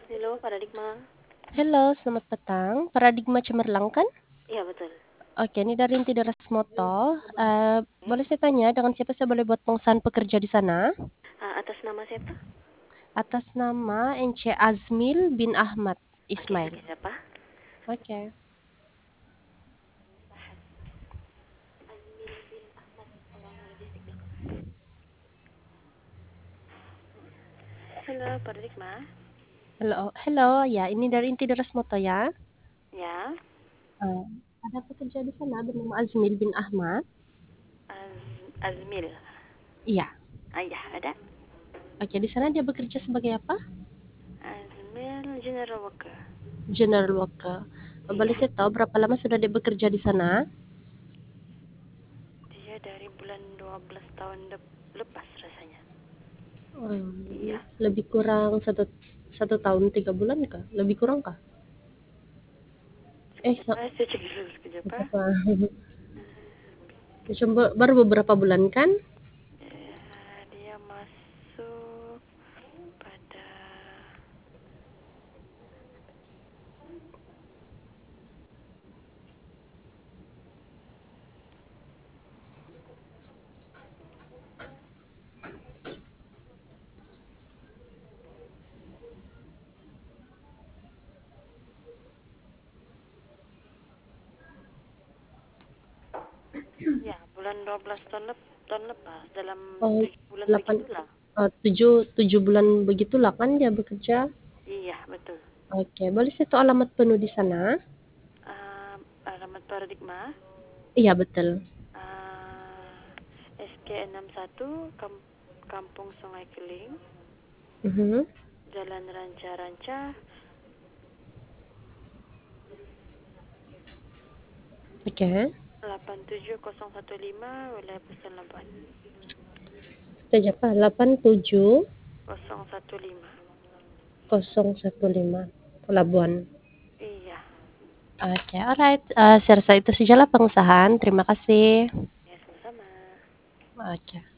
Halo, Paradigma. Halo, selamat petang. Paradigma Cemerlang kan? Iya, betul. Oke, ini dari Inti Deras Moto. Oke. Boleh saya tanya, dengan siapa saya boleh buat pengesahan pekerja di sana? Atas nama siapa? Atas nama NC Azmil bin Ahmad Oke, Ismail. sekejap Pak. Oke. Halo, Paradigma. Halo, halo. Ya, ini dari Inti Deras Moto ya. Ya, Eh, ada pekerja di sana bernama Azmil bin Ahmad. Azmil. Iya. Ya, ada. Oke, di sana dia bekerja sebagai apa? Azmil General Worker. General worker. Boleh Iya, saya tahu berapa lama sudah dia bekerja di sana? dia dari bulan 12 tahun lepas rasanya. Hmm, Iya. lebih kurang satu tahun 3 bulan kah? Lebih kurang kah? Eh, Sekejap Pak, saya cek dulu sekejap Pak. berapa? Coba baru beberapa bulan kan? Dia masuk pada ya bulan 12 tahun lepas, dalam Oh, 7 bulan 8, begitulah. 7 bulan begitulah kan dia bekerja. Iya, betul. Oke, boleh saya tahu alamat penuh di sana? Alamat Paradigma, Iya, betul. SK 61, Kampung Sungai Keling, Mhm. Jalan Ranca-Ranca, Oke. 87015, wilayah Pusat Labuan. Sekejap, Pak. 87 015. 015 Pelabuhan. Iya, Oke, alright. Saya rasa itu sajalah pengusahaan. Terima kasih. ya sama-sama. Oke.